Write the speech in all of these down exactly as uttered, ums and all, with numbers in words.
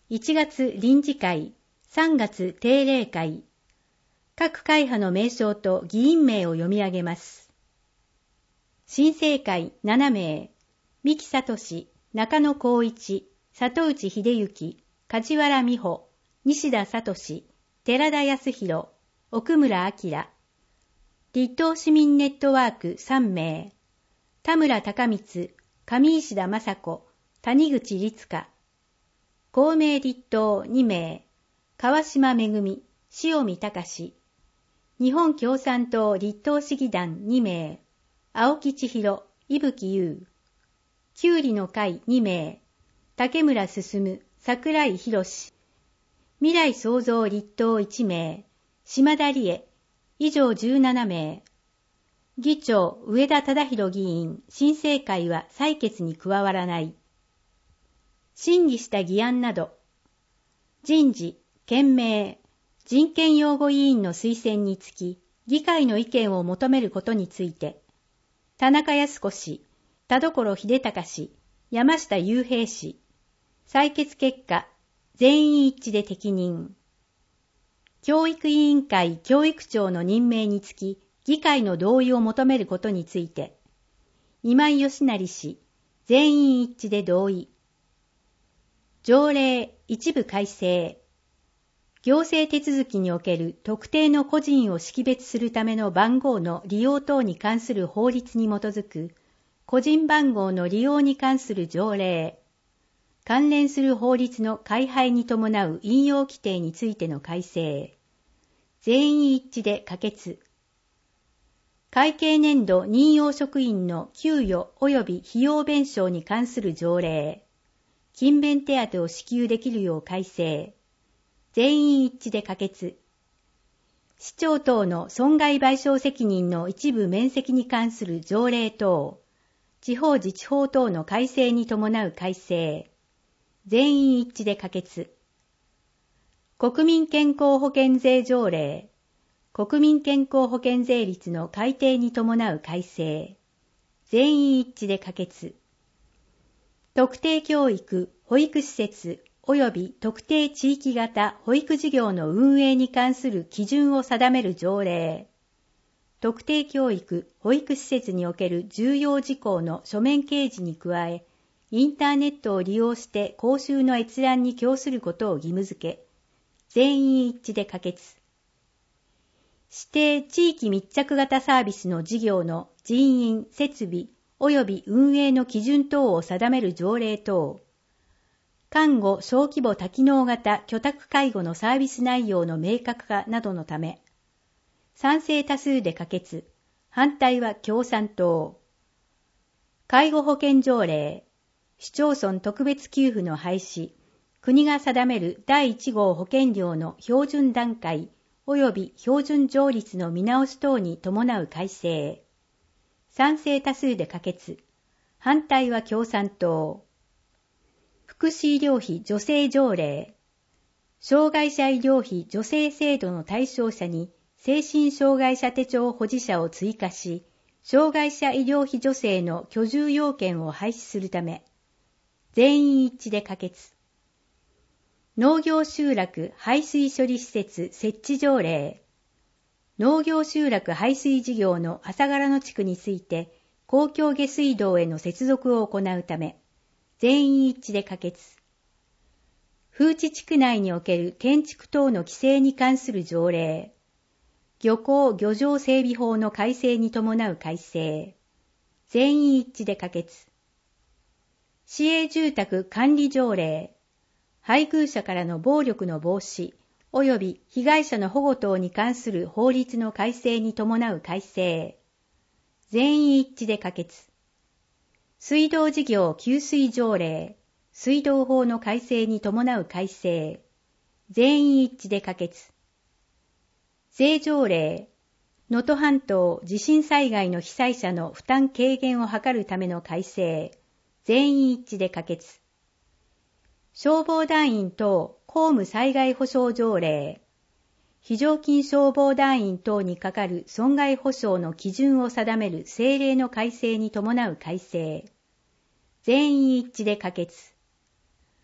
いちがつ臨時会、さんがつ定例会。各会派の名称と議員名を読み上げます。新生会ななめい、三木聡、中野光一、里内秀之、梶原美穂、西田聡、寺田康弘、奥村明。立東市民ネットワークさんめい、田村隆光、上石田雅子、谷口律香。公明立東にめい、川島めぐみ、塩見隆。日本共産党立東市議団にめい、青木千尋、伊吹優。きゅうりの会にめい、竹村進、桜井博士。未来創造立東いちめい、島田理恵。以上じゅうななめい。議長上田忠弘議員、新生会は採決に加わらない。審議した議案など。人事、県名、人権擁護委員の推薦につき、議会の意見を求めることについて、田中康子氏、田所秀隆氏、山下雄平氏。採決結果、全員一致で適任。教育委員会教育長の任命につき、議会の同意を求めることについて、今井義成氏、全員一致で同意。条例一部改正。行政手続きにおける特定の個人を識別するための番号の利用等に関する法律に基づく、個人番号の利用に関する条例、関連する法律の改廃に伴う引用規定についての改正。全員一致で可決。会計年度任用職員の給与及び費用弁償に関する条例。勤勉手当を支給できるよう改正。全員一致で可決。市長等の損害賠償責任の一部免責に関する条例等、地方自治法等の改正に伴う改正。全員一致で可決。国民健康保険税条例、国民健康保険税率の改定に伴う改正。全員一致で可決。特定教育、保育施設及び特定地域型保育事業の運営に関する基準を定める条例。特定教育、保育施設における重要事項の書面掲示に加え、インターネットを利用して講習の閲覧に供することを義務付け、全員一致で可決。指定地域密着型サービスの事業の人員、設備及び運営の基準等を定める条例等、看護小規模多機能型居宅介護のサービス内容の明確化などのため、賛成多数で可決、反対は共産党。介護保険条例、市町村特別給付の廃止、国が定めるだいいち号保険料の標準段階及び標準上率の見直し等に伴う改正。賛成多数で可決、反対は共産党。福祉医療費助成条例、障害者医療費助成制度の対象者に精神障害者手帳保持者を追加し、障害者医療費助成の居住要件を廃止するため、全員一致で可決。農業集落排水処理施設設置条例、農業集落排水事業の朝柄野地区について公共下水道への接続を行うため、全員一致で可決。風致地区内における建築等の規制に関する条例、漁港漁場整備法の改正に伴う改正、全員一致で可決。市営住宅管理条例、配偶者からの暴力の防止及び被害者の保護等に関する法律の改正に伴う改正、全員一致で可決。水道事業給水条例、水道法の改正に伴う改正、全員一致で可決。税条例、能登半島地震災害の被災者の負担軽減を図るための改正、全員一致で可決。消防団員等公務災害保障条例、非常勤消防団員等にかかる損害保障の基準を定める政令の改正に伴う改正、全員一致で可決。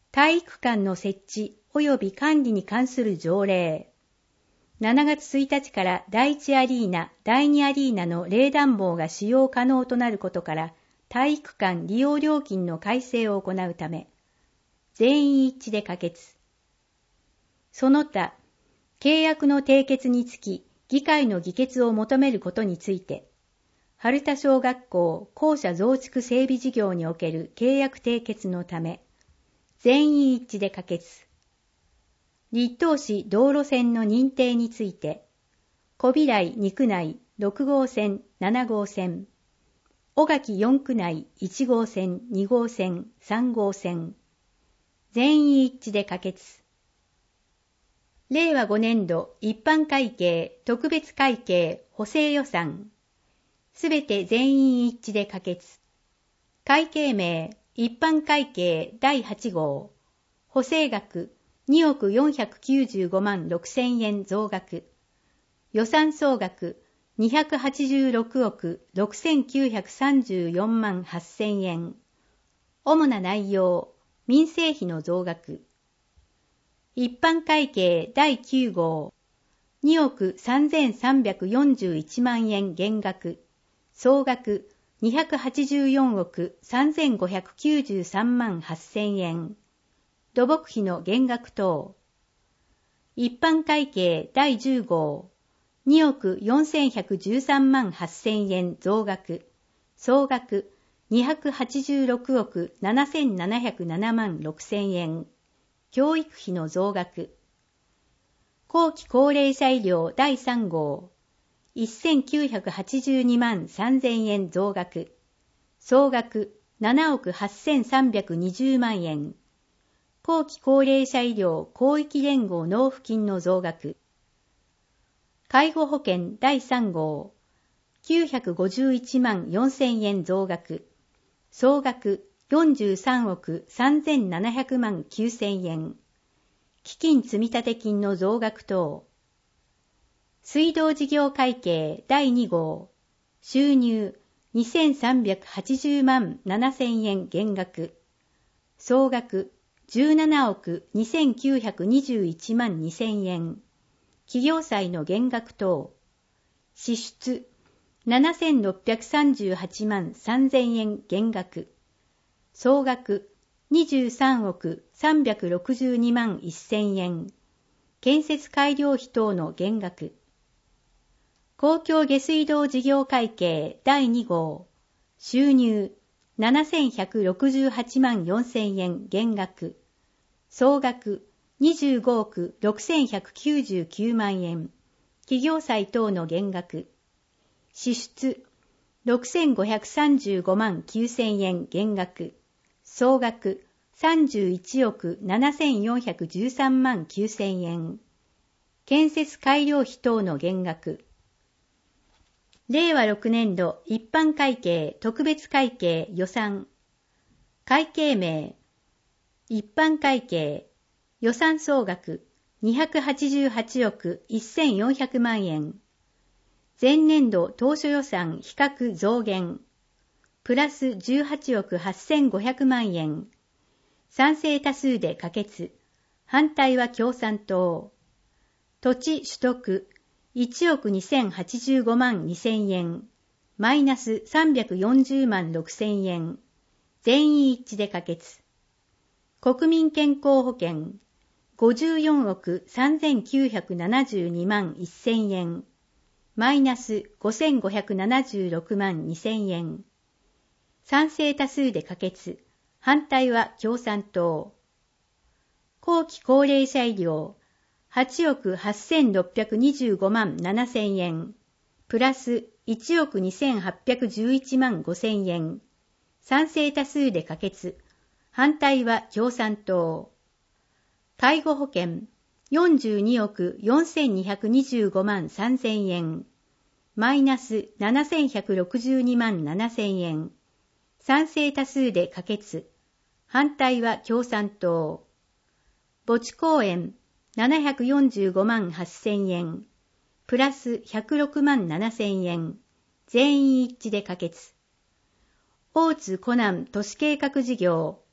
体育館の設置及び管理に関する条例。しちがつついたちからだいいちアリーナ、だいにアリーナの冷暖房が使用可能となることから、体育館利用料金の改正を行うため、全員一致で可決。その他、契約の締結につき、議会の議決を求めることについて、春田小学校校舎増築整備事業における契約締結のため、全員一致で可決。立東市道路線の認定について、小平井に区内ろくごうせん、ななごうせん、小垣よん区内いちごうせん、にごうせん、さんごうせん、全員一致で可決。れいわごねんど一般会計、特別会計、補正予算、すべて全員一致で可決。会計名、一般会計だいはちごう、補正額におくよんひゃくきゅうじゅうごまんろくせんえん増額、予算総額にひゃくはちじゅうろくおくろくせんきゅうひゃくさんじゅうよんまんはっせんえん。主な内容、民生費の増額。一般会計だいきゅうごう、におくさんぜんさんびゃくよんじゅういちまんえん減額、総額にひゃくはちじゅうよんおくさんぜんごひゃくきゅうじゅうさんまんはっせんえん。土木費の減額等。一般会計だいじゅうごう、におくよんせんひゃくじゅうさんまんはっせんえん増額、総額にひゃくはちじゅうろくおくななせんななひゃくななまんろくせんえん。教育費の増額。後期高齢者医療だいさんごう、せんきゅうひゃくはちじゅうにまんさんぜんえん増額、総額ななおくはっせんさんびゃくにじゅうまんえん。後期高齢者医療広域連合納付金の増額。介護保険だいさんごう、きゅうひゃくごじゅういちまんよんせんえん増額、総額よんじゅうさんおくさんぜんななひゃくまんきゅうせんえん。基金積立金の増額等。水道事業会計だいにごう、収入にせんさんびゃくはちじゅうまんななせんえん減額、総額じゅうななおくにせんきゅうひゃくにじゅういちまんにせんえん。企業債の減額等。支出ななせんろっぴゃくさんじゅうはちまんさんぜんえん減額、総額にじゅうさんおくさんびゃくろくじゅうにまんせんえん。建設改良費等の減額。公共下水道事業会計だいにごう、収入ななせんひゃくろくじゅうはちまんよんせんえん減額、総額にじゅうごおくろくせんひゃくきゅうじゅうきゅうまんえん、企業債等の減額、支出ろくせんごひゃくさんじゅうごまんきゅうせんえん減額、総額さんじゅういちおくななせんよんひゃくじゅうさんまんきゅうせんえん、建設改良費等の減額。れいわろくねんど一般会計特別会計予算。会計名、一般会計、予算総額にひゃくはちじゅうはちおくせんよんひゃくまんえん。前年度当初予算比較増減。プラスじゅうはちおくはっせんごひゃくまんえん。賛成多数で可決。反対は共産党。土地取得いちおくにせんはちじゅうごまんにせんえん。マイナスさんびゃくよんじゅうまんろくせんえん。全員一致で可決。国民健康保険ごじゅうよんおくさんぜんきゅうひゃくななじゅうにまんせんえん。マイナスごせんごひゃくななじゅうろくまんにせんえん。賛成多数で可決。反対は共産党。後期高齢者医療はちおくはっせんろっぴゃくにじゅうごまんななせんえん。プラスいちおくにせんはっぴゃくじゅういちまんごせんえん。賛成多数で可決。反対は共産党。介護保険よんじゅうにおくよんせんにひゃくにじゅうごまんさんぜんえん。マイナスななせんひゃくろくじゅうにまんななせんえん。賛成多数で可決。反対は共産党。墓地公園ななひゃくよんじゅうごまんはっせんえん。プラスひゃくろくまんななせんえん。全員一致で可決。大津湖南都市計画事業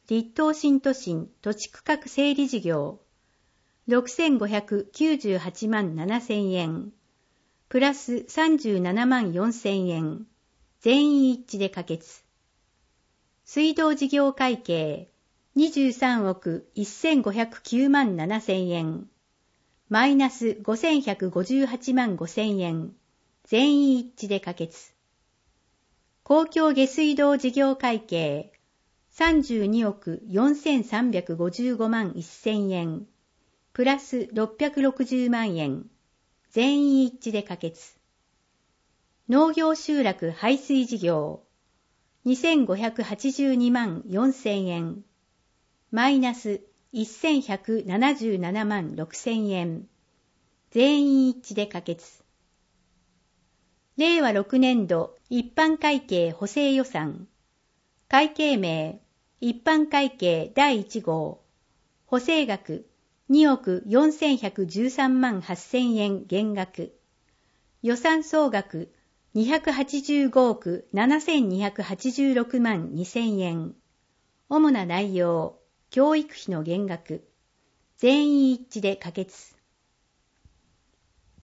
立東新都心土地区画整理事業ろくせんごひゃくきゅうじゅうはちまんななせんえん、プラスさんじゅうななまんよんせんえん、全員一致で可決。水道事業会計にじゅうさんおくせんごひゃくきゅうまんななせんえん、マイナスごせんひゃくごじゅうはちまんごせんえん、全員一致で可決。公共下水道事業会計さんじゅうにおくよんせんさんびゃくごじゅうごまんせんえん、プラスろっぴゃくろくじゅうまんえん、全員一致で可決。農業集落排水事業にせんごひゃくはちじゅうにまんよんせんえん、マイナスせんひゃくななじゅうななまんろくせんえん、全員一致で可決。れいわろくねんど一般会計補正予算、会計名一般会計だいいちごう、補正額におくよんせんひゃくじゅうさんまんはっせんえん減額、予算総額にひゃくはちじゅうごおくななせんにひゃくはちじゅうろくまんにせんえん、主な内容、教育費の減額、全員一致で可決。